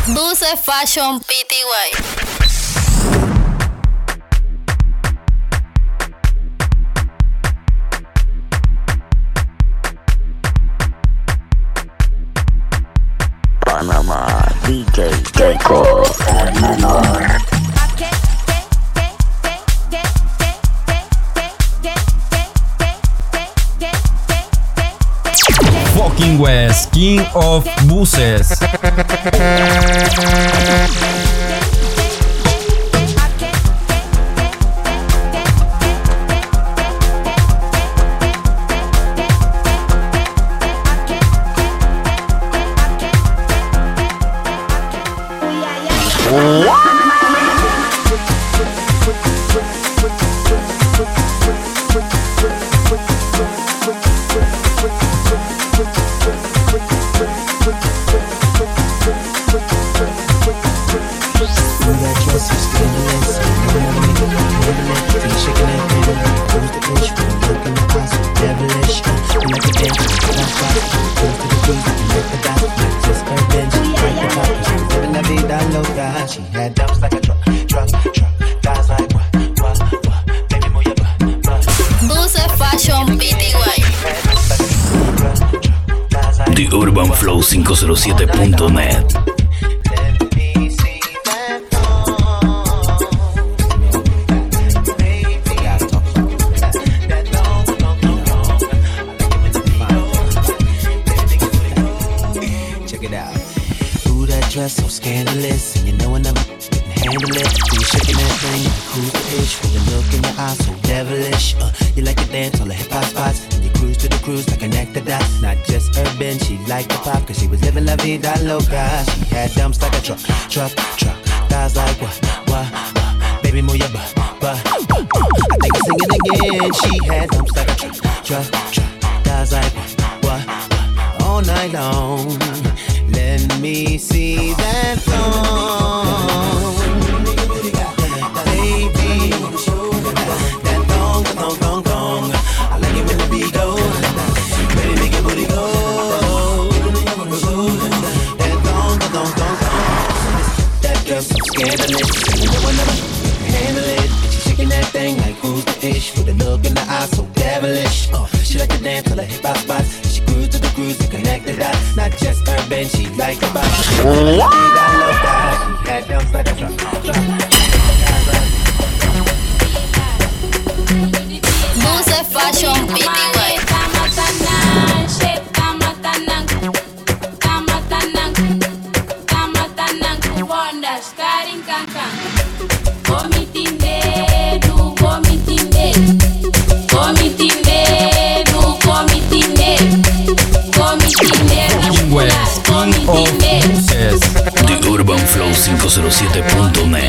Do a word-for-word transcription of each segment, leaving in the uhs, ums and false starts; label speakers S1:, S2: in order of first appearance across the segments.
S1: Buses Fashion P T Y.
S2: Panama D J Keiko el menor.
S3: Fucking West, King of Buses.
S4: She had dumps like a truck, truck, truck. Guys like what, what, what? Baby, move your butt, butt.
S1: Buses Fashion P T Y.
S2: The Urban Flow cinco cero siete punto net.
S4: So scandalous, and you know I never can handle it. So you shaking that thing, you cruise the pitch with a look in your eyes so devilish. Uh, you like to dance all the hip hop spots, and you cruise to the cruise like connect the dots. Not just urban, she liked the pop, cause she was living la vida loca. She had dumps like a truck, truck, truck. Thighs like what, what, what? Baby, move your butt, butt. I think I'm singing again. She had dumps like a truck, truck, truck. Thighs like what, what, what? All night long. Let me see that thong, baby. That thong, thong, thong, thong. I like it when the beat goes. Baby, make your booty go. That thong, thong, thong, thong. That girl so scandalous, no one ever can handle it. She shaking that thing like who's the ish, with a look in the eye so devilish. Uh, she like to dance till the hip hop spots. She cruise to the cruise and connect the dots. Not just urban, she like the bop. She love that. She had dumps like a truck.
S1: Buses Fashion P T Y.
S3: West, King of Buses.
S2: The Urban Flow cinco cero siete punto net.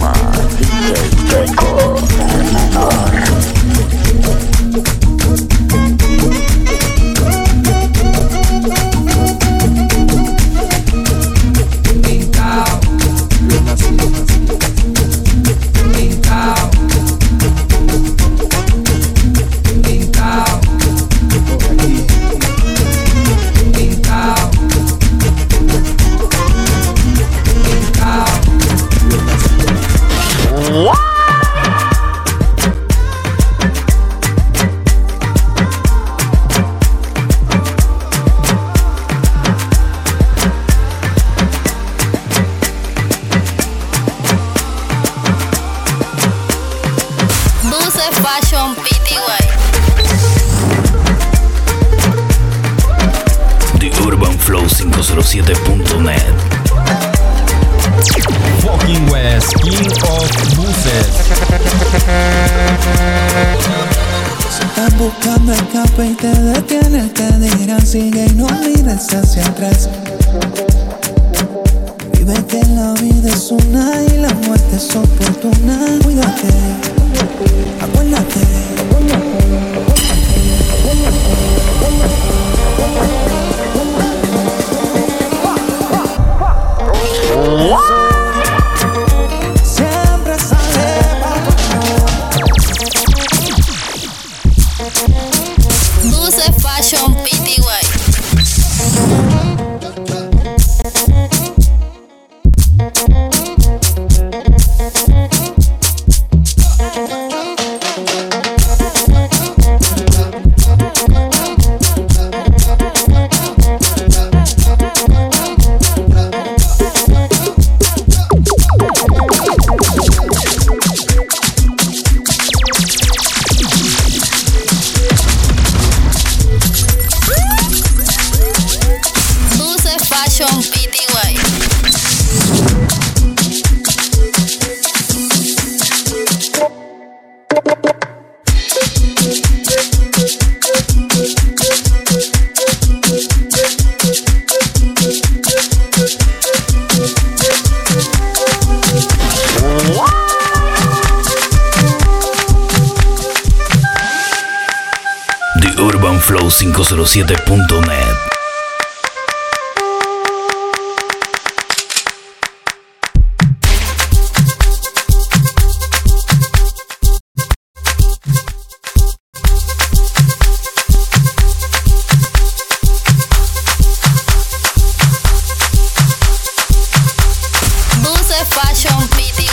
S2: Panama D J Keiko el menor. urban flow cinco cero siete punto net.
S3: Fucking West, King of Buses.
S5: Si estás buscando escape y te detienes, te dirán sigue y no mires hacia atrás. Vive que la vida es una y la muerte es oportuna. Cuídate, acuérdate. Siempre sale
S1: Buses Fashion P T Y. Fashion P T Y.
S2: The urban flow cinco cero siete punto net.
S1: Fashion P T Y.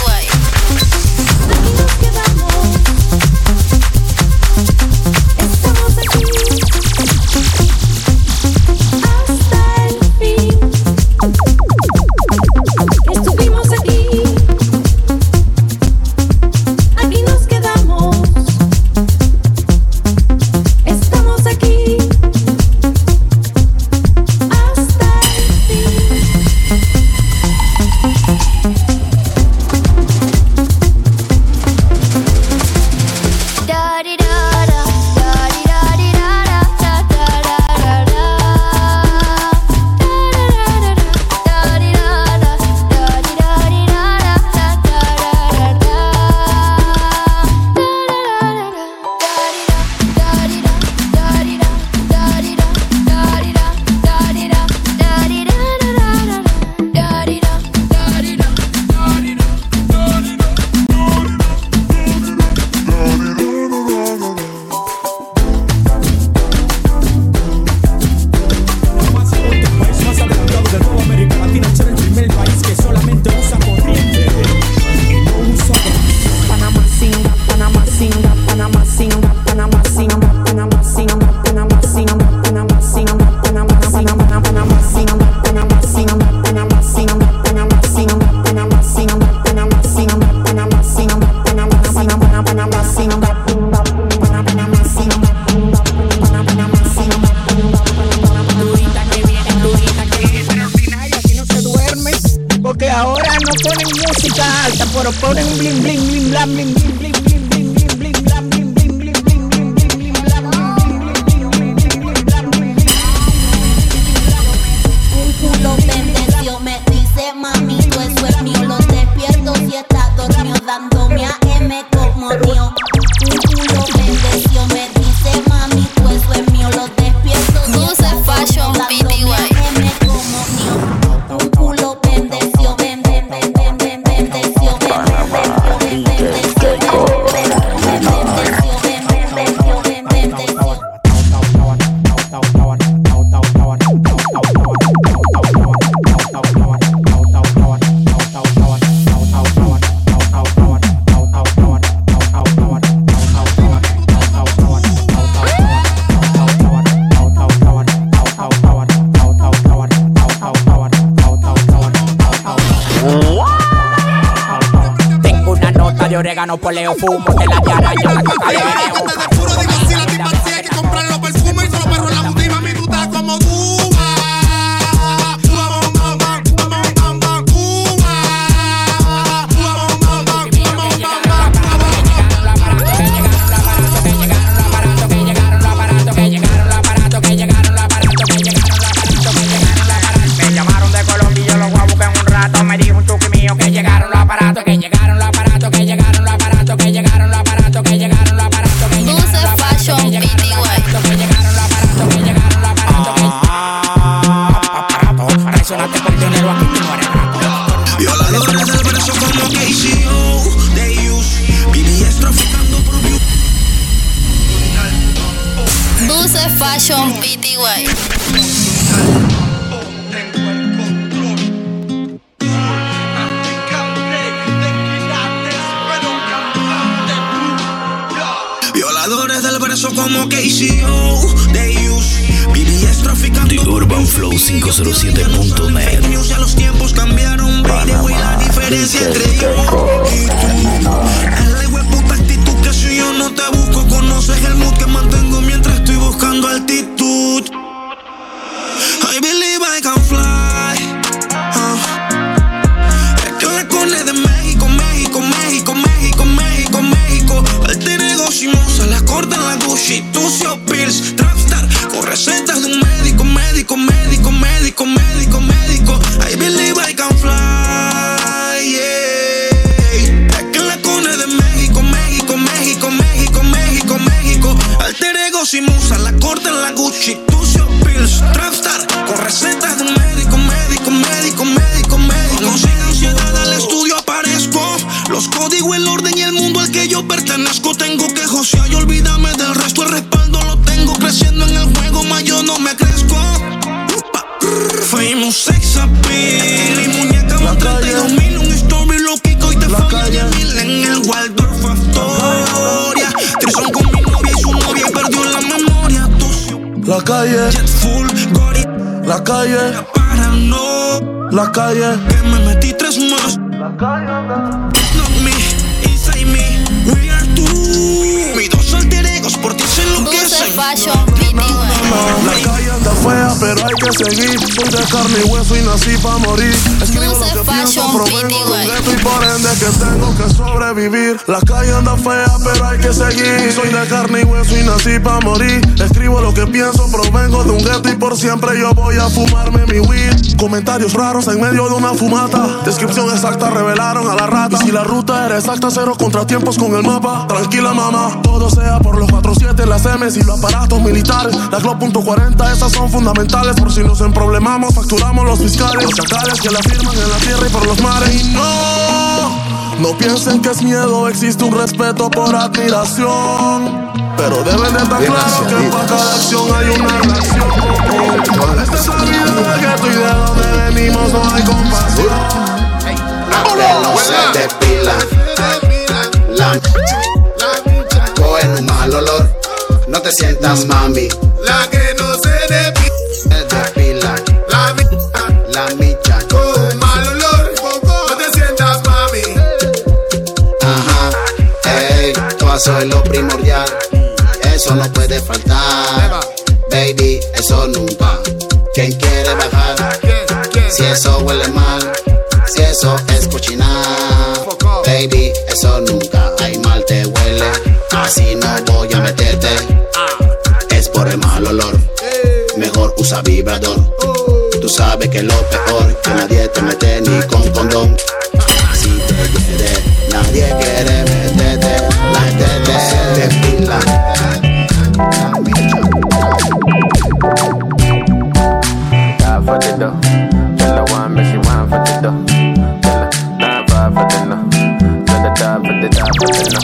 S6: Estamos aquí hasta el fin. Estuvimos aquí, aquí nos quedamos. Estamos aquí hasta el fin.
S7: Porque ahora no ponen música alta, pero ponen bling bling bling blang bling bling bling bling bling bling bling blang bling bling bling bling bling bling bling blang bling bling bling bling bling bling bling.
S6: Un culo bendeció, me dice mami, tú eso es mío. Los despierto si está dormido, dándome a M como mío. Un culo bendeció, me dice mami, tú eso es mío. Los despierto si está
S1: Fashion P T Y.
S6: M como mío. Un culo bendeció, ben ben ben ben ben bendeció, ben ben ben ben bendeció, ben ben bendeció, ben ben bendeció.
S8: De orégano, poleo, fumo, de la de araña, la caca de veneno.
S9: Puro digo, si la tipa hay que comprar los perfumes y solo perros en la boutique, mami, tú estás como tú.
S8: persona te prisionero, aquí tú no eres rato.
S9: Violadores del verso como K C O, they use. B B S traficando por view.
S1: Buses Fashion P T Y.
S9: Violadores del verso como K C O, they use. B B S traficando
S2: The Urban Flow cinco cero siete punto net.
S9: Ya los tiempos cambiaron, baby, güey, la diferencia entre yo y tú. Es la hueputa actitud que si yo no te busco, conoces el mood que mantengo mientras estoy buscando altitud. I believe I can fly. Uh. Es que la cone de México, México, México, México, México, México. Alter ego, Simosa, la corta en la Gucci, Tucio Pills, Trapstar, con recetas de un médico, médico, médico, médico, médico, médico. I believe I can fly, yeah. Es que la cone de México, México, México, México, México, México. Alter ego, Simosa, la corta en la Gucci, Tucio Pills, Trapstar, con recetas de un médico, médico, médico, médico, médico. Cuando sin ansiedad al estudio aparezco. Los códigos, el orden y el mundo al que yo pertenezco. Tengo que josear y olvídame del resto. El respaldo lo tengo creciendo en el juego, más yo no me crezco. Famous sex appeal. Mi muñeca va treinta y dos mil. Un story loquico y te falla diez mil. En el Waldorf Astoria. Trison con mi novia y su novia y perdió la memoria.
S10: La calle,
S9: Jet full, Gory.
S10: la calle,
S9: La parano.
S10: la calle,
S9: Que me metí tres más.
S10: la calle.
S9: Not me, inside me, we are two. Mis dos alter egos por ti se
S1: Buses
S9: enloquecen.
S1: Fashion P T Y.
S10: La calle anda fea, pero hay que seguir. Soy de carne y hueso y nací pa' morir. Escribo lo
S1: Buses
S10: que pienso,
S1: Fashion
S10: provengo de un
S1: P T Y.
S10: gueto y por ende que tengo que sobrevivir. La calle anda fea, pero hay que seguir. Soy de carne y hueso y nací pa' morir. Escribo lo que pienso, provengo de un gueto y por siempre yo voy a fumarme mi weed. Comentarios raros en medio de una fumata. Descripción exacta revelaron a la rata. Y si la ruta era exacta, cero contratiempos con el mapa. Tranquila mamá, todo sea por los cuatro siete, las M's y los aparatos militares. La Glock punto cuarenta, esas son fundamentales. Por si nos emproblemamos, facturamos los fiscales. Los chacales que la firman en la tierra y por los mares. Y no, no piensen que es miedo, existe un respeto por admiración. Pero deben de estar claros que para cada acción hay una reacción. Esta es la vida del gueto y de donde venimos no hay compasión.
S11: No se depila, la coge un mal olor. No te sientas mami,
S12: La que no se depila,
S11: se depila,
S12: la micha,
S11: la micha.
S12: con mal olor. No te sientas mami.
S11: Ajá, ey, tú soy lo primordial. Eso no puede faltar, baby, eso nunca. ¿Quién quiere bajar? Si eso huele mal, si eso es cochinar, baby, eso nunca. Ay, mal te huele, así no voy a meterte. Es por el mal olor, mejor usa vibrador. Tú sabes que lo peor, que nadie te mete ni con condón. Si te quiere, nadie quiere meterte. La gente te depila.
S13: Die for the dough. Tell her one, but she want for the dough. Tell her nine five for the no. Tell her die for the die for the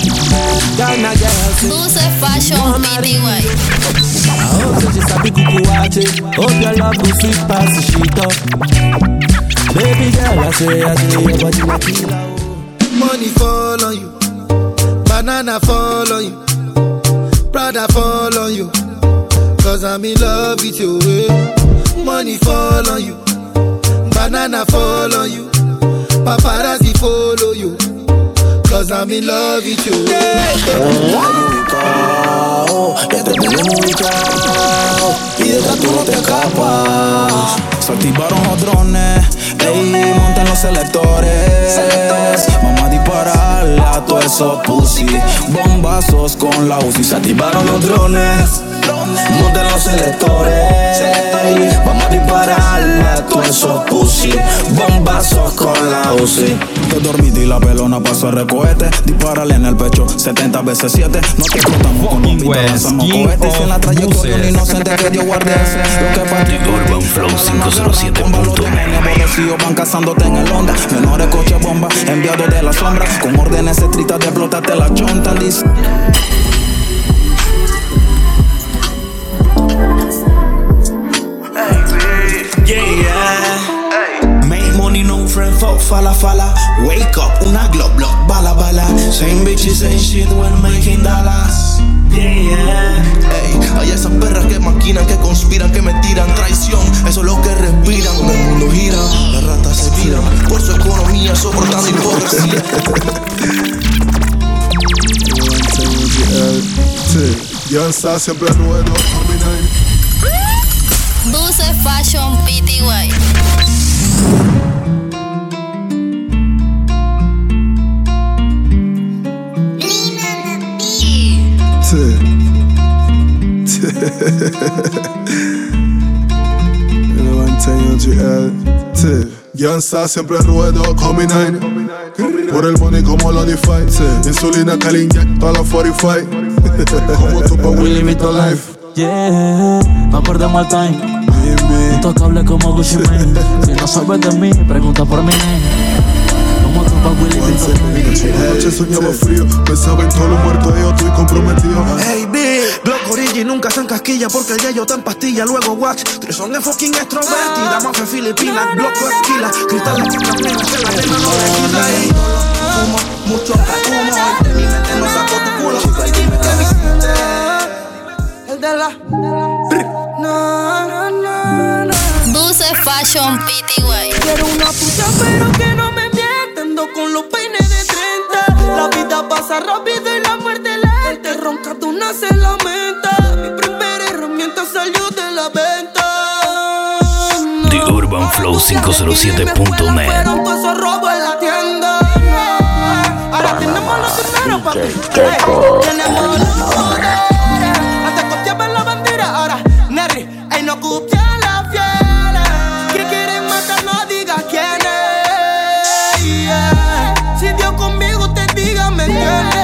S13: no.
S1: Buses Fashion P T Y.
S5: I hope that you sabi kukuwache. Hope your love will sweet past the shit up. Baby girl, I say, I say, your body na killer.
S14: Money fall on you, banana fall on you, Prada fall on you, cause I'm in love with you. eh. Money fall on you, banana fall on you, paparazzi follow you, cause I'm in love with you.
S10: Ya te tenemos ubicado y de esta tú no te escapas. Se activaron los drones, ey, montan los selectores. Vamos a dispararle a todos esos pussy. Bombazos con la U C I. Se activaron los drones, montan los selectores. Vamos a dispararle a
S15: todos esos pussy, bombazos con la U C I.
S16: Te dormiste y la pelona pasó a recohete. Dispárale en el pecho, setenta veces siete. No te explotamos con un pito, lanzamos cohetes. En la trayectoria un inocente que Dios guarde ese. Lo que para ti
S17: Urban Flow cinco cero siete punto net.
S16: Aborrecidos van cazándote en el Honda. Menores coche bomba, enviados de la sombra. Con órdenes estrictas de explotarte la chonta. Dice
S15: yeah, yeah. Make money, no friend, fuck, fala, fala. Wake up, una glock, block, bala, bala. Same bitches, same shit, when making dollars. Yeah, yeah.
S18: Ey, hay esas perras que maquinan, que conspiran, que me tiran traición. Eso es lo que respiran. Cuando el mundo gira, las ratas se viran. Por su economía, soportando hipocresía.
S10: Ya está siempre ruedo.
S1: Dulce Fashion P T Y.
S10: Ya está siempre ruedo, Comi nine. Por el money como lo DeFi. Insulina que le inyecta a la cuarenta y cinco. Como tu pa' Willy Mito Life.
S5: Yeah, no perdemos el time. Intocable como Gucci Mane. Si no sabes de mí, pregunta por mí. Como tu pa' Willy Mito Life.
S10: Anoche soñaba frío, pensaba en todos los muertos y yo estoy comprometido.
S18: Hey, bitch, Glock Origi nunca se encasquilla porque el yayo está en pastilla, luego wax. Trison de fucking extrovertida, mafia filipina, Glock esquila, cristales que caminan, que la nena no desquila. Ey, no lo fumo, mucho humo, y de mi mente no saco tu culo. Chico, y dime que me sientes. El de la... No, no, no, no.
S1: Dulce Fashion P T Y.
S18: Quiero una puta pero que no me mientendo con los peines de treinta. La vida pasa rápido y la muerte lenta. El ronca tú nace lamenta. Mi primera herramienta salió de la venta. No.
S17: The Urban Flow cinco cero siete punto net.
S18: Pero todo eso robo en la tienda. No. Ahora tenemos los dineros, papi. Hey, tenemos los poderes. Hasta copiaba la bandera. Ahora, Nerry, ey, no copia la fiel. Que quieren matar, no digas quién es. Yeah. Si Dios conmigo te diga, me entiendes.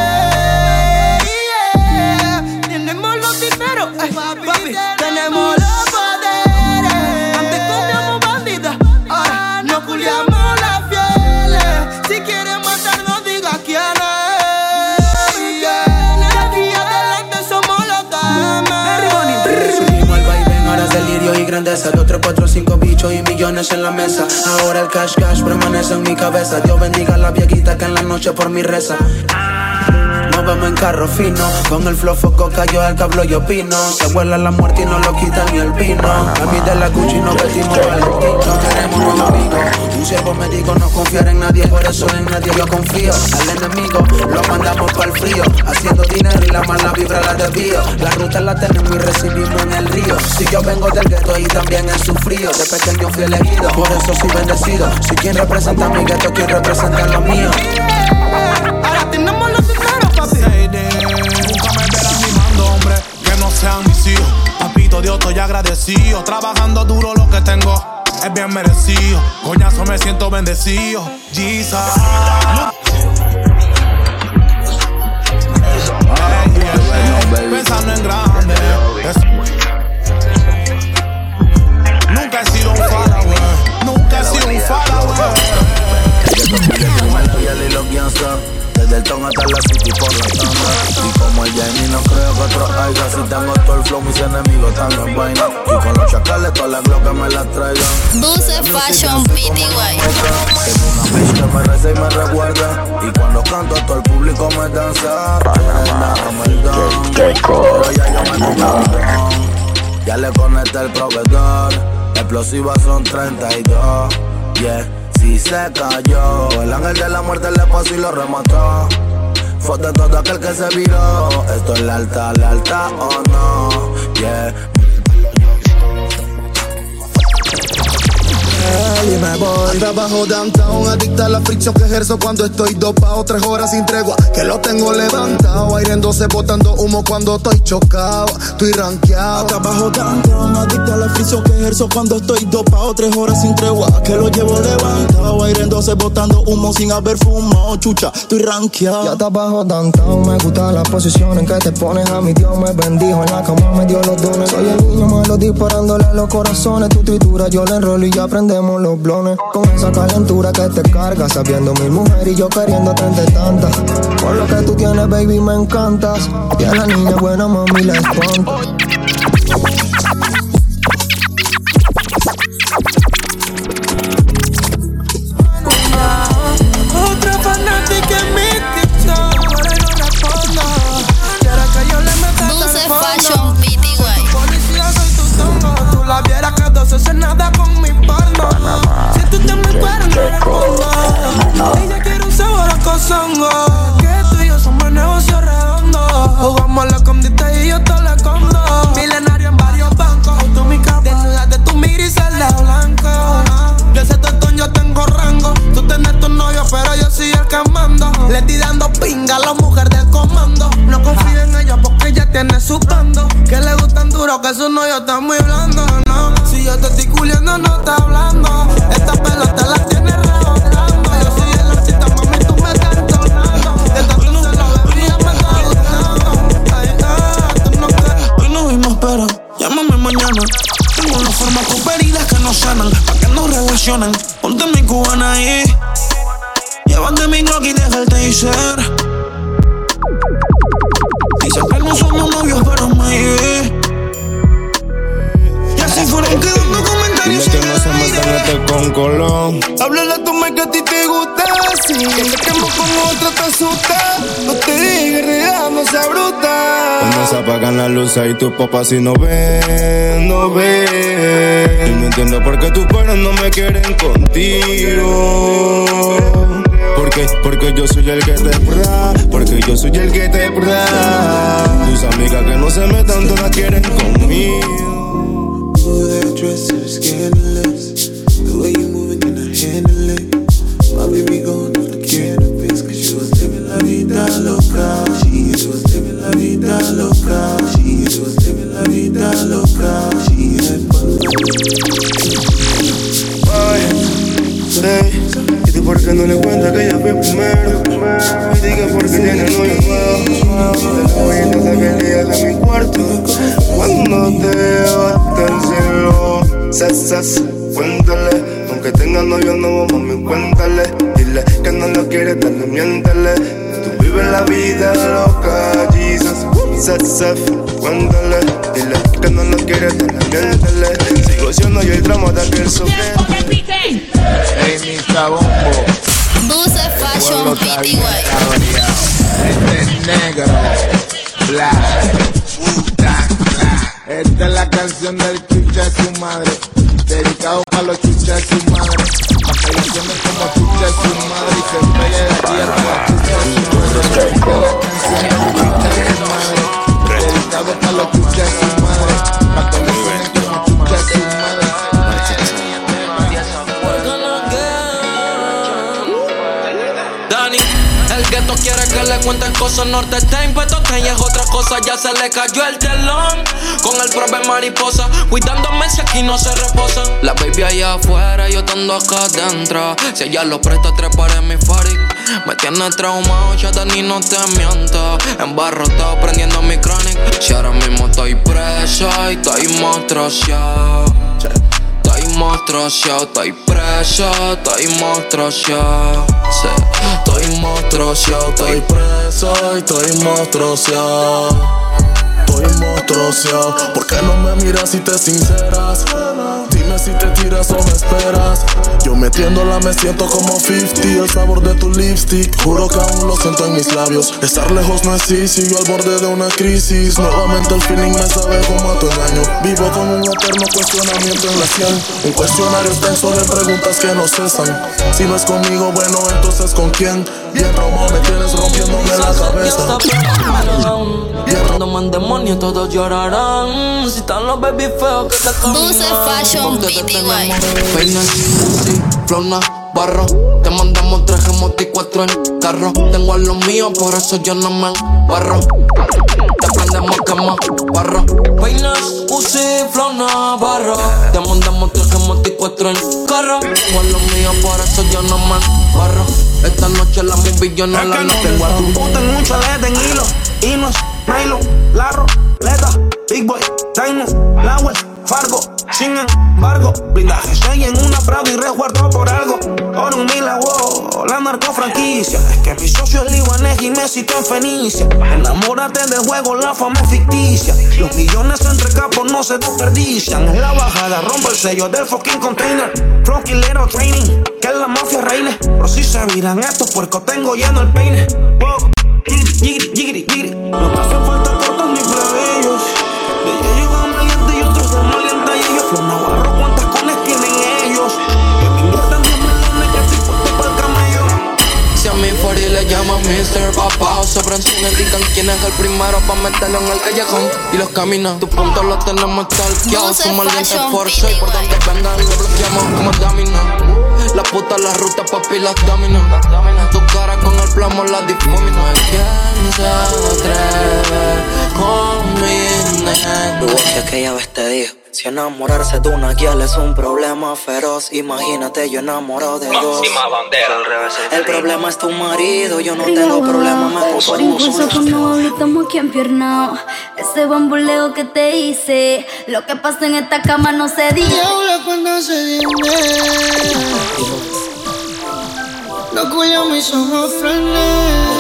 S18: Yeah. Tenemos los dineros, ey, papi, tenemos los poderes. Antes comíamos bandidas, ahora no culiamos las fieles. Si quieren matar, no digas quién es. Yeah. De aquí adelante somos los D M.
S15: Subimos al vaivén, ahora es delirio y grandeza. Dos, tres, cuatro, cinco bichos y millones en la mesa. Ahora el cash cash permanece en mi cabeza. Dios bendiga a la viejita que en la noche por mi reza. Nos vemos en carro fino, con el flow foco cayó el cablo y opino. Se vuela la muerte y no lo quita ni el pino. A mí de la Gucci nos vestimos valentino. Queremos nuevos amigos, un siervo me dijo no confiar en nadie. Por eso en nadie yo confío. Al enemigo lo mandamos pa'l frío, haciendo dinero y la mala vibra la desvío. La ruta la tenemos y recibimos en el río. Si yo vengo del gueto y también he sufrido, de pequeño fui elegido, por eso soy bendecido. Si quien representa mi gueto, quien representa lo mío.
S18: Ahora tenemos los dineros, papi.
S19: Nunca me verán mimando, hombre, que no sean mis hijos. Papito Dios, estoy agradecido. Trabajando duro lo que tengo es bien merecido. Coñazo, me siento bendecido. Jesus. Hey, yeah, hey, pensando en grande. Es... Nunca he sido un follower. Nunca he sido un follower.
S20: Desde el ton hasta la city por la tanda. Y como el Jamie no creo que otro haya. Si tengo todo el flow, mis enemigos están en vaina. Y con los chacales todas las glocas me las traigan.
S1: Dulce Fashion P T Y.
S20: Tengo una bitch que me reza y me recuerda. Y cuando canto todo el público me danza. Pero ya yo me tengo. Ya le conecté el proveedor. Explosivas son treinta y dos. Yeah. Si se cayó, el ángel de la muerte le pasó y lo remató. Fue de todo aquel que se viró. Esto es la alta, la alta o oh no. Yeah.
S15: Early, my
S14: boy.
S18: Trabajo downtown, adicta a la fricción que ejerzo cuando estoy dopado. Tres horas sin tregua, que lo tengo levantado. Aire en doce, botando humo cuando estoy chocado. Estoy rankeado.
S5: Trabajo downtown, adicta a la fricción que ejerzo cuando estoy dopado. Tres horas sin tregua, que lo llevo levantado. Aire en doce, botando humo sin haber fumado. Chucha, estoy rankeado.
S21: Ya trabajo downtown, me gusta la posición en que te pones. A mi Dios me bendijo, en la cama me dio los dones. Soy el niño malo disparándole a los corazones. Tu tritura yo le enrolo y ya prendemos los blones. Con esa calentura que te carga, sabiendo mi mujer y yo queriéndote entre tantas. Por lo que tú tienes, baby, me encantas. Y a la niña buena, mami, la espanta.
S22: Otra fanática en mi TikTok, ahora no respondo. Quiere que yo le meta hasta el fondo.
S1: Fashion P T Y.
S22: Policía, soy tu tongo. Tú la vieras que dos hace nada con mi porno. Si tú te me cueras, no respondo. Ella quiere un sabor a cozongo. Que tú y yo somos negocio redondo. Jugamos a la escondite y yo te la escondo. Milenario en varios bancos. Tú mi capa, desnuda de tu migra y celda blanco. De ese tetón yo tengo rango. Tú tienes tu novio, pero yo soy el que mando. Le estoy dando pinga a la mujer del comando. No confío en ella porque ella tiene su bando. Que le gustan duro, que su novio está muy blando, no. Si yo te estoy culiando, no está hablando. Esta pelota la tiene rebotando. Yo soy el artista, mami, tú me estás entonando. Esta tú no se lo bebía, me está gustando. Ay, ah, tú no quieres.
S18: Hoy nos vimos, pero llámame mañana. Tengo una forma con heridas que no sanan, pa' que no reaccionan. Ponte mi cubana ahí. Llévate mi Glock y deja el taser. Dicen que no somos novios, pero maybe. Y así fueron quedando comentarios.
S23: Dile que no se metan este con Colón.
S18: Háblale a tu me que a ti te gusta. Si que te quemo con otra te asusta. No te digas, regamos esa bruta.
S23: Cuando se apagan las luces y tus papás si no ven, no ven. Y no entiendo por qué tus padres no me quieren contigo. ¿Por qué? Porque yo soy el que te da. Porque yo soy el que te da. Tus amigas que no se metan todas quieren conmigo.
S24: Oh, that dress is scandalous. The way you moving, can I handle it? My baby going off the cannabis. Cause she was living la vida loca. She was living la vida loca. She was living la vida loca. She had fun.
S23: Ay, ¿y tú por qué no le cuentas que ella fue primero? Y diga por qué tiene novio nuevo. Te lo voy a intentar que el día de mi cuarto. Cuando te vas tan cielo. Sas, cuéntale. Aunque tenga novio nuevo, mami, cuéntale. Dile que no lo quiere, dale, miéntale. Tú vives la vida loca, Jesus. Sas, cuéntale. Dile que no lo quiere, dale, miéntale. Sigo siendo yo el drama de aquel sobrino.
S12: Hey, mi cabombo.
S1: Dulce Fashion P T Y.
S12: Este es negro, black, black, black. Esta es la canción del chucha de su madre. Dedicado a los chuchas de su madre. Pa' que la llamen como chucha de su madre. Y se pegue de aquí hasta la chucha de su madre. Esta es la canción del chucha de su madre. Dedicado a los chuchas de su madre. Pa' que la llamen como chucha de su madre.
S22: El gueto quiere que le cuenten cosas, norte está impuesto, y es otra cosa, ya se le cayó el telón. Con el prove mariposa, cuidándome si aquí no se reposa. La baby allá afuera, yo estando acá adentro. Si ella lo presta, trepar en mi Farik. Me tiene traumado, chata, ni no te miento. Embarrotado, prendiendo mi chronic. Si ahora mismo estoy preso y estoy monstruoso. Estoy monstruoso, estoy preso, estoy monstruoso. Sí. Estoy monstruoso, estoy preso y estoy monstruoso.
S5: Estoy monstruoso. ¿Por qué no me miras si te sinceras? Dime si te tiras o me esperas. Yo metiéndola me siento como cincuenta. El sabor de tu lipstick, juro que aún lo siento en mis labios. Estar lejos no es easy, yo al borde de una crisis. Nuevamente el feeling me sabe como a tu engaño. Vivo con un eterno cuestionamiento en la sien. Un cuestionario extenso de preguntas que no cesan. Si no es conmigo, bueno, entonces ¿con quién? Bien traumado me tienes rompiéndome la cabeza.
S22: Cuando mande demonio todos llorarán. Si están los baby feos que te caminan.
S1: Dulce Fashion P T Y.
S22: Peina así,
S3: Flona, barro, te mandamos tres gemotos y cuatro en carro. Tengo a los míos, por eso yo no me barro. Te prendemos quema, barro. Vainas, Uzi, Flona, barro. Te mandamos tres gemotos y cuatro en carro. Tengo a los míos, por eso yo no me barro. Esta noche la movie yo no la no.
S18: Tengo a tu puta en un chalet en hilo. Hinos, nylon, larro, leta, big boy, diamond, Lawel, Fargo. Sin embargo, blindaje seis en una Prado y resguardo por algo. Oro un milagro, la narcofranquicia. Es que mi socio es libanés y me citó en Fenicia. Enamórate del juego, la fama es ficticia. Los millones entre capos no se desperdician. En la bajada rompo el sello del fucking container. Flow killero training, que la mafia reine. Pero si se viran estos puercos, tengo lleno el peine. Wow, jiggity, jiggity, jiggity. No me hacen falta cortos ni plebeyos. De ellos llegan malientes y otros son malientes y ellos. Los navarros, ¿cuántas cones tienen ellos? Que me inviertan diez millones que estoy puesto para el camello.
S3: Si a mi Fori le llaman mister Papá o se prenden, indican quién es el primero pa' meterlo en el callejón y los caminos. Tu punto los tenemos stalkeados, son malientes por seis. Por donde vengan lo bloqueamos como dominó. La puta, la ruta, papi, las dominos. Tu cara con el plomo la difumino. ¿Quién se atreve con mi negro?
S4: Tu voz que aquella vez te dijo: si enamorarse de una guial es un problema feroz, imagínate yo enamorado de dos. El problema es tu marido, yo no tengo problema, me puso
S6: por impulso cuando estamos aquí empiernados. Ese bambuleo que te hice, lo que pasa en esta cama no se dice.
S22: Y habla cuando se viene. Loco, yo mis ojos frené.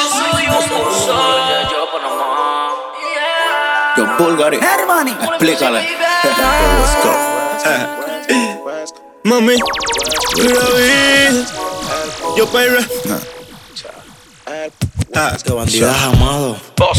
S20: Yo Bulgari, explícale. Let's go.
S23: Mami, mira vi. Yo perre.
S4: Ah, que bandidas amado.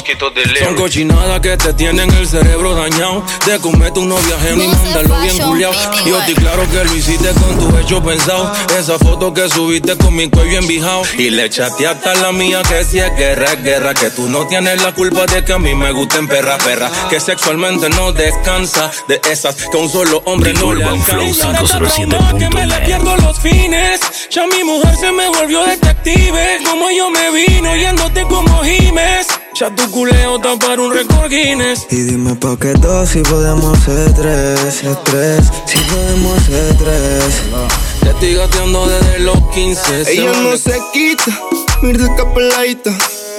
S7: Son cochinadas que te tienen el cerebro dañado. De comer tu novia ajena y mandarlo bien culiao. Yo estoy claro que lo hiciste con tu hecho pensado. Esa foto que subiste con mi cuello envijado. Y le chateaste a la mía que si es guerra, es guerra. Que tú no tienes la culpa de que a mí me gusten perra, perra. Que sexualmente no descansa. De esas que un solo hombre no le alcanza. Que me le pierdo los fines. Ya mi mujer se me volvió detective. Como yo me vino yéndote como Jiménez. Ya tu culeo está para un récord Guinness.
S23: Y dime pa' qué dos si podemos ser tres. Estrés, si podemos ser tres.
S7: Te estoy gateando desde los quince.
S23: Ella no se quita, mira que peladita.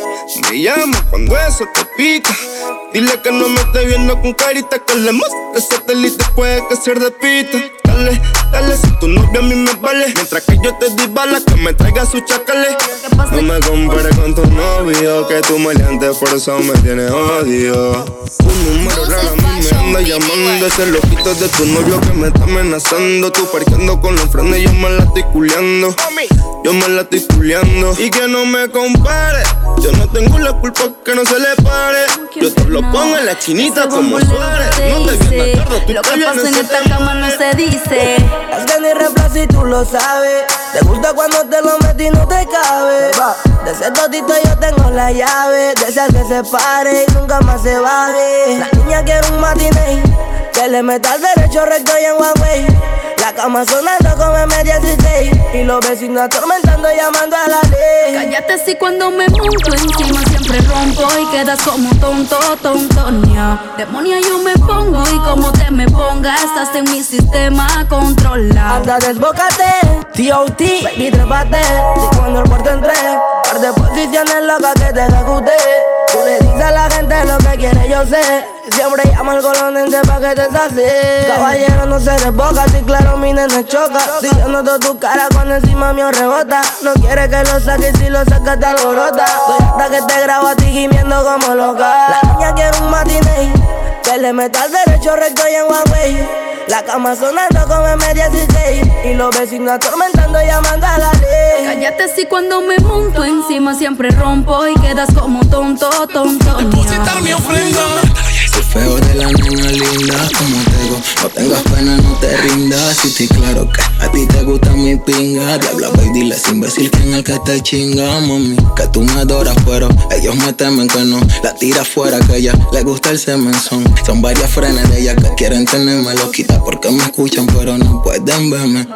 S23: Me llama cuando eso te pica. Dile que no me esté viendo con carita. Que le muestre satélite puede que se repita. Dale, dale, si tu novia a mí me vale. Mientras que yo te di balas, que me traiga su chacale. No me compares con tu novio, que tu maleante por eso me tiene odio. Un número raro a mí me anda llamando. Ese loquito de tu novio que me está amenazando. Tú parqueando con los frenos y yo me la estoy culeando. Yo me la estoy culeando. Y que no me compare. Yo no tengo la culpa que no se le pare. Yo te lo pongo en la chinita como Suárez. No te vienes tarde, tú
S6: lo que pasa en esta cama no se dice.
S22: Es que ni reflejo si tú lo sabes. Te gusta cuando te lo metí y no te cabe. De ese totito yo tengo la llave. De esas que se pare y nunca más se baje. La niña quiere un matiné que le meta al derecho recto y en Huawei. La cama sonando como M dieciséis. Y los vecinos atormentando llamando a la ley.
S6: Cállate si cuando me monto encima siempre rompo y quedas como tonto, tontonia. Demonia yo me pongo y como te me pongas estás en mi sistema controlado.
S22: Anda desbócate, T O T, baby trépate. Si cuando el cuarto entré, par de posiciones locas que te ejecute. Tú le dices a la gente lo que quiere, yo sé. Siempre llama al colonense pa' que te sacie. Caballero no se desboca, si claro mi nene choca. Si yo noto tu cara cuando encima mío rebota. No quiere que lo saques, si lo sacas te alborota. Soy hasta que te grabo a ti gimiendo como loca. La niña quiere un matiné que le meta al derecho recto y en Huawei. La cama sonando como M dieciséis. Y los vecinos atormentando llamando a la ley.
S6: Cállate si cuando me monto encima siempre rompo y quedas como tonto, tontonia.
S7: Depositar mi ofrenda.
S23: El feo de la niña linda, como te digo, no tengas pena, no te rindas. Si estoy claro que a ti te gusta mi pinga. Diabla, baby, dile ese imbécil que en el que te chinga, mami. Que tú me adoras, pero ellos me temen que no. La tira fuera, que a ella le gusta el semenzón. Son varias frenes de ella que quieren tenerme loquita porque me escuchan, pero no pueden verme.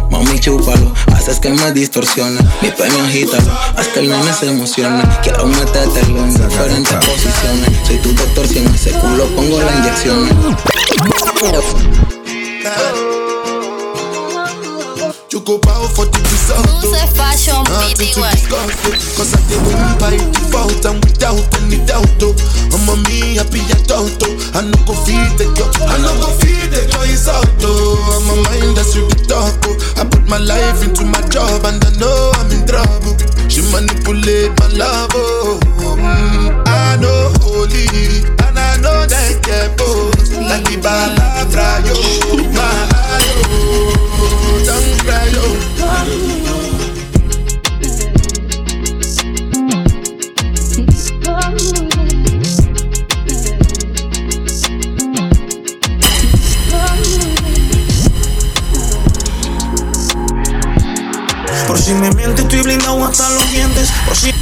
S2: mami chúpalo, haces que me distorsione. Mi peño agítalo, haz que el nene se emocione. Quiero metértelo en diferentes posiciones. Soy tu doctor, si en ese culo pongo las inyecciones.
S23: Ocupado for the result.
S1: Booze Fashion P T Y.
S23: Cause I did win by default and without any doubt. I'm a me happy at auto. I no go feed the girl. I no go feed the girl is out. I'm a mind that's with the talk. I put my life into my job and I know I'm in trouble. She manipulate my love. Oh. Mm, I know holy and I know that get both. Like the bala frayo, my ayo. Don't cry, yo.
S18: Por si me miente, estoy blindado hasta los dientes. Por si.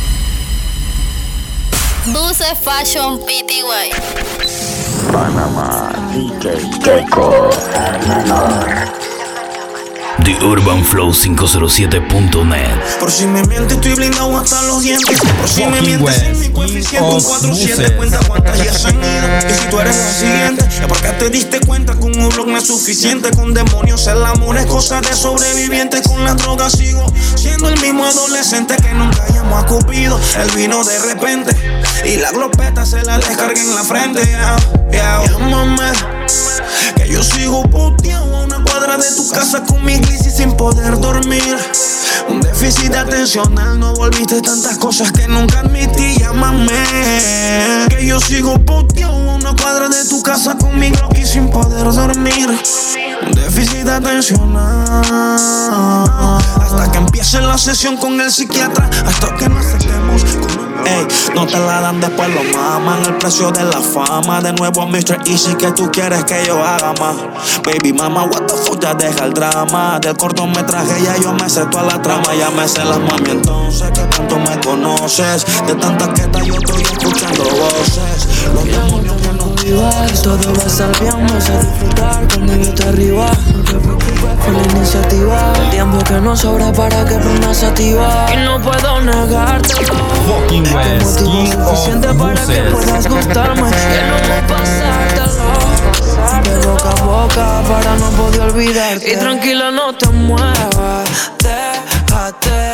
S1: Booze Fashion P T Y.
S17: Panamá, D J Keiko, el menor. The Urban Flow cinco cero siete punto net.
S18: Por si me miente, estoy blindado hasta los dientes. Por si me mientes, en mi coeficiente un cuatro siete. Cuenta cuántas ya se han ido. Y si tú eres la siguiente, es porque te diste cuenta que un blog no es suficiente. Con demonios el amor es cosa de sobreviviente. Con las drogas sigo siendo el mismo adolescente que nunca llamó a Cupido. Él vino de repente y la glopeta se la descarga en la frente. Yeah, yeah. Llámame, que yo sigo puteado a una cuadra de tu casa con mi crisis sin poder dormir. Un déficit de atencional, no volviste tantas cosas que nunca admití. Llámame, que yo sigo puteado a una cuadra de tu casa con mi Glock y sin poder dormir. Un déficit de atencional. Hasta que empiece la sesión con el psiquiatra, hasta que nos acerquemos con un... Ey, no te la dan, después lo maman. El precio de la fama. De nuevo mister Easy, que tú quieres que yo haga más. Baby mama, what the fuck, ya deja el drama. Del cortometraje ya yo me sé toda la trama. Ya me sé las mami, entonces que tanto me conoces. De tantas quetas yo estoy escuchando voces. Los demonios que nos vivan.
S22: Todo va a estar bien, vas a disfrutar cuando yo esté arriba. No te preocupes por la iniciativa. El tiempo que nos sobra para que prendas sativa. Y no puedo negártelo.
S8: Fucking West, King
S22: suficiente
S8: of
S22: para que puedas gustarme. Que no me pasártelo. De boca a boca para no poder olvidarte. Y tranquila, no te muevas. Déjate.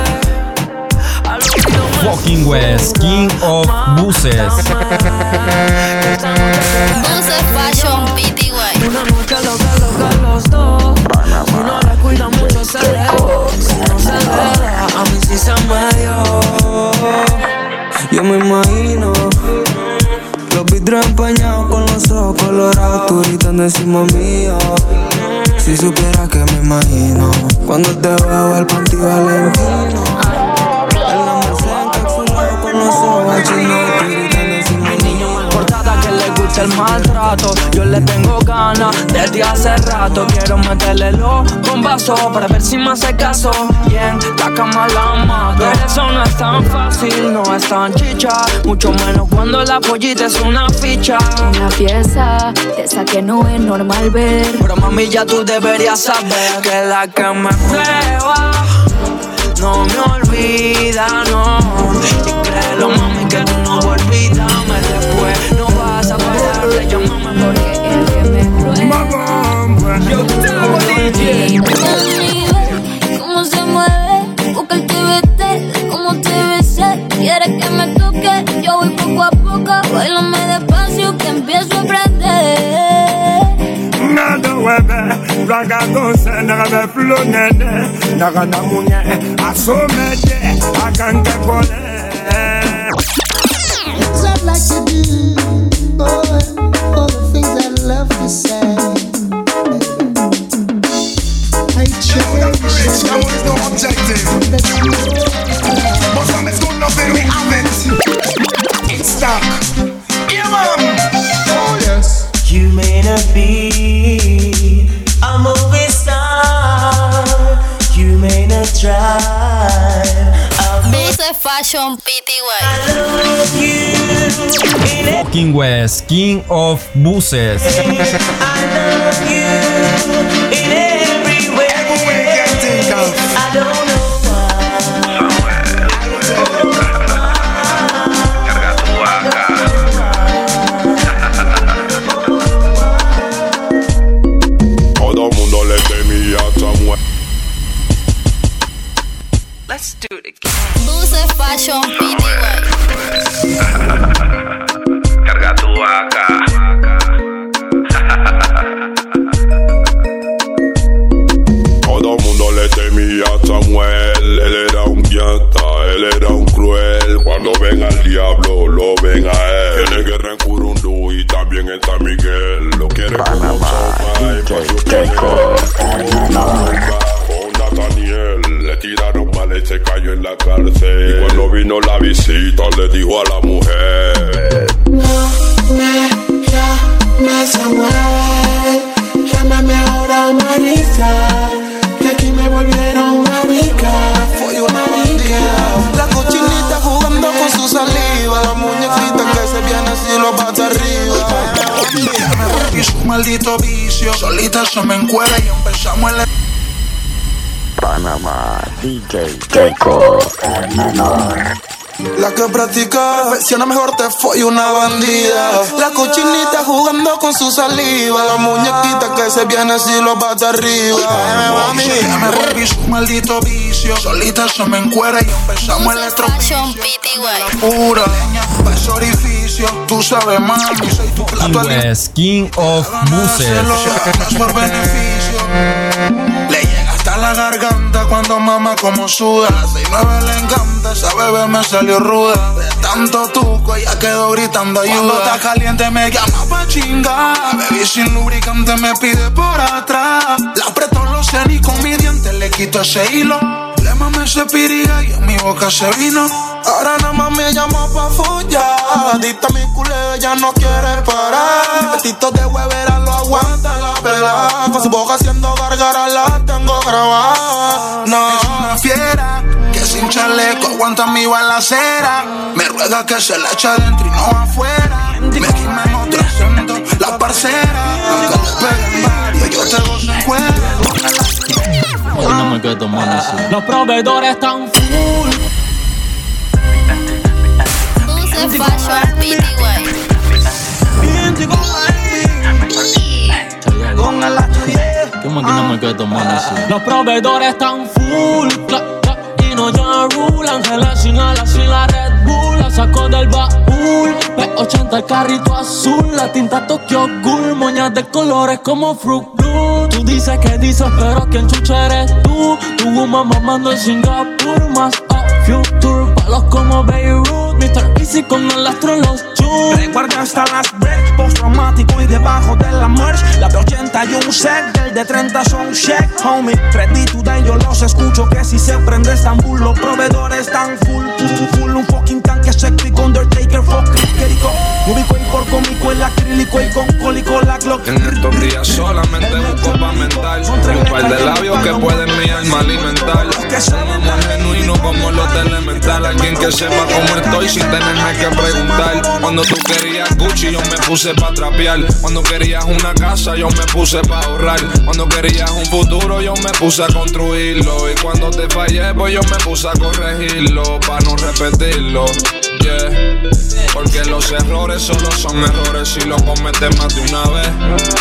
S8: Fucking West, King of Buses.
S1: Booze Fashion P T Y.
S22: Una noche loca, loca los dos. Si no la cuida mucho se lejos. Si no se le da, a mí sí se me dio. Yo me imagino los vidrios empañados con los ojos colorados. Tú gritando encima mío. Si supiera que me imagino cuando te veo el panty valentino. En la mesa encapsulado con los ojos chinos. Tú gritando encima mío. Portada que le gusta el maltrato. Yo le tengo ganas desde hace rato. Quiero meterle los bombazos para ver si me hace caso. Bien, la cama la mato. Pero eso no es tan fácil, no es tan chicha. Mucho menos cuando la pollita es una ficha.
S6: Una pieza de esa que no es normal ver.
S22: Pero mami, ya tú deberías saber que la que me prueba no me olvida, no. Y créelo, mami, que tú no olvídame después. No vas a parar de llamarme porque el que me prueba. Yo te lo voy a decir.
S6: Cómo se mueve, busca el T V T, cómo te besé. Quieres que me toque, yo voy poco a poco. Bailame despacio que empiezo a aprender.
S9: Nada webe, raga donse, naga flo nene, naga namunye, asomete, akanke kone.
S11: I'd like to do, boy, all the things I love to say. I cherish
S10: That one is no objective. But from it's good nothing, we have it. It's stuck. Yeah, man. Oh, yes.
S25: You may not be a movie star. You may not drive.
S1: Booze Fashion P T Y.
S25: I love you.
S8: Fucking West, King of Buses.
S25: I love you in every way.
S13: Let's do it again.
S1: Dulce Fashion P T Y.
S14: Carga tu vaca.
S15: Todo mundo le temía a Samuel. Él era un llanta, él era un cruel. Cuando ven al diablo, lo ven a él. Tiene guerra en Curundú y también en San Miguel. Lo quiere como sopa y pa' su con Nathaniel. Le tiraron mal y se cayó en la cárcel. Y cuando vino la visita, le dijo a la mujer:
S22: no me llames Samuel, llámame ahora Marisa, que aquí me volvieron marica. Fui una marica. La cochinita jugando con su saliva, la muñequita que se viene así lo pata arriba.
S18: Me volví su maldito vicio, solita se me encuera y empezamos el
S17: Panamá, D J Keiko, el menor.
S22: La que practica perfecciona mejor te fue una bandida. La cochinita jugando con su saliva, la muñequita que se viene así lo bate arriba.
S18: Mami, me volví su maldito vicio, solita se me encuera y empezamos el estropicio. La pura leña, pa' ese orificio, tú sabes mami, soy tu plato
S8: al King of Buses.
S18: Por beneficio, le llega hasta la garganta cuando mama como suda. seis nueve le encanta, esa bebé me salió ruda. De tanto tuco ella quedó gritando ayuda. Cuando está caliente me llama pa' chingar. Baby sin lubricante me pide por atrás. La aprieto los senos y con mi diente le quito ese hilo. Le mamé ese piriga y en mi boca se vino.
S22: Ahora nada más me llama pa' follar. Adicta a mi culeo, ella no quiere parar. Petitos de huevera lo aguanta la pela. Con su boca haciendo gargara la tengo grabada. No,
S18: es una fiera que sin chaleco aguanta mi balacera. Me ruega que se la eche adentro y no afuera. Me quema en otro acento, la parcera. Aunque te peguen varios, yo te gozo en cuero.
S16: Los proveedores están full.
S1: Dulce Fashion P T
S16: Y. Los proveedores están full. Y no ya rule. Ángeles sin alas sin la Red Bull. La saco del baúl. P ochenta el carrito azul. La tinta Tokyo Ghoul. Moñas de colores como Fruit Blue. Tú dices que dices pero quien chucha eres tú. Tu woman mamando en Singapur. Más up future. Palos como Beirut. mister Easy con el astro en los chus.
S18: Recuerda hasta las breaks. Post-traumático y debajo de la merch. La de ochenta y un sec. Del de treinta son check. Homie, ready to die yo los escucho. Que si se prende Estambul. Los proveedores están full. Full, full un fucking tanque séptico. Undertaker, fucking Jericho. Ubico y por cómico el acrílico y con cólico la Glock.
S19: En estos días solamente busco pa' mental. Un par de labios que pueden mi alma alimentar. Un amor genuino como los de Elemental. Alguien que sepa cómo estoy sin tenerme que preguntar. Cuando tú querías Gucci yo me puse pa' trapear. Cuando querías una casa yo me puse pa' ahorrar. Cuando querías un futuro yo me puse a construirlo. Y cuando te fallé pues yo me puse a corregirlo pa' no repetirlo, yeah. Porque los errores solo son errores si lo cometes más de una vez,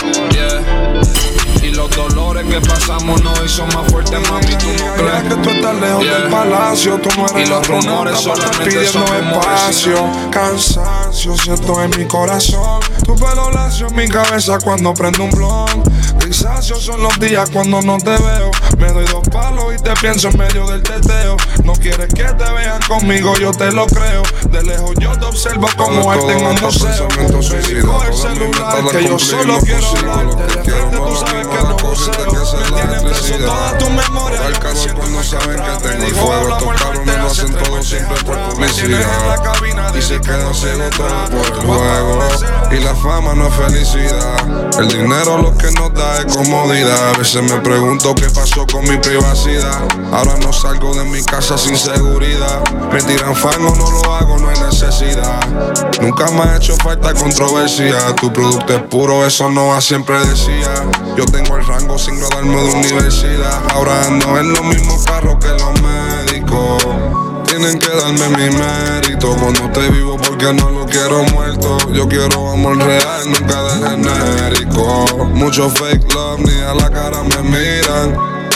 S19: yeah. Y los dolores que pasamos nos hizo más fuertes, mami, tú no crees
S26: que tú estás lejos yeah. del palacio, tú no eres
S19: y los rumores solamente
S26: pidiendo
S19: son
S26: espacio, cansancio siento en mi corazón, tu pelo lacio en mi cabeza cuando prendo un blon, grisáceos son los días cuando no te veo, me doy dos palos y te pienso en medio del teteo, no quieres que te vean conmigo, yo te lo creo, de lejos yo te observo como arte en un museo, baby coge el celular que yo solo quiero hablarte, de frente tú sabes que no poseo, me tienen preso toda tu memoria,
S19: al calor cuando saben que tengo el fuego, estos cabros me lo hacen todo siempre por publicidad, y se quedan ciegos todo por el juego, y la fama no es felicidad, el dinero lo que nos da es comodidad, a veces me pregunto qué pasó con mi privacidad, ahora no salgo de mi casa sin seguridad, me tiran fango, no lo hago, no hay necesidad, nunca me ha hecho falta controversia, tu producto es puro, eso Noah siempre decía, yo tengo el rango sin graduarme de universidad, ahora ando en los mismos carros que los médicos, tienen que darme mi mérito, cuando te vivo porque no lo quiero muerto, yo quiero amor real, nunca de genérico, mucho fake love, ni a la cara me miran,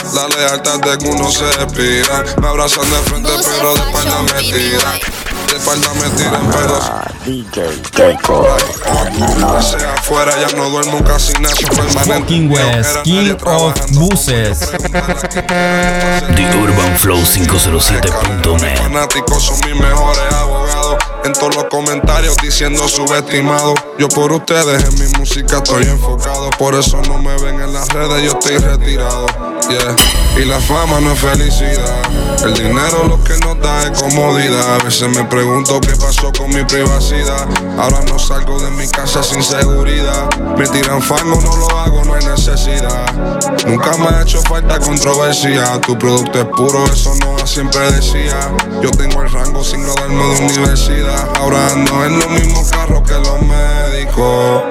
S19: La lealtad de que uno se despida. Me abrazan de frente, pero de espalda me tiran. De espalda me tiran, pero
S17: D J Keiko.
S19: sea afuera, ya no duermo casi nada.
S8: Fucking West, King of Buses.
S17: The Urban Flow quinientos siete punto net.
S19: Fanáticos son mis mejores abogados. En todos los comentarios diciendo subestimado. Yo por ustedes en mi música estoy enfocado. Por eso no me ven en las redes, yo estoy retirado. Yeah. Y la fama no es felicidad. El dinero lo que nos da es comodidad. A veces me pregunto qué pasó con mi privacidad. Ahora no salgo de mi casa sin seguridad. Me tiran fango, no lo hago, no hay necesidad. Nunca me ha hecho falta controversia. Tu producto es puro, eso no siempre decía. Yo tengo el rango sin graduarme de universidad. Ahora ando en los mismos carros que los médicos.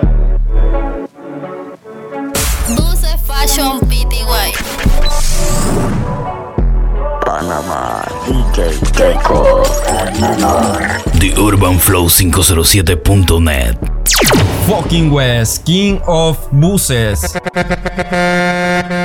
S1: Buses Fashion P T Y.
S17: Panamá, D J Keiko, el menor. The Urban Flow quinientos siete punto net.
S8: Fucking West, King of Buses.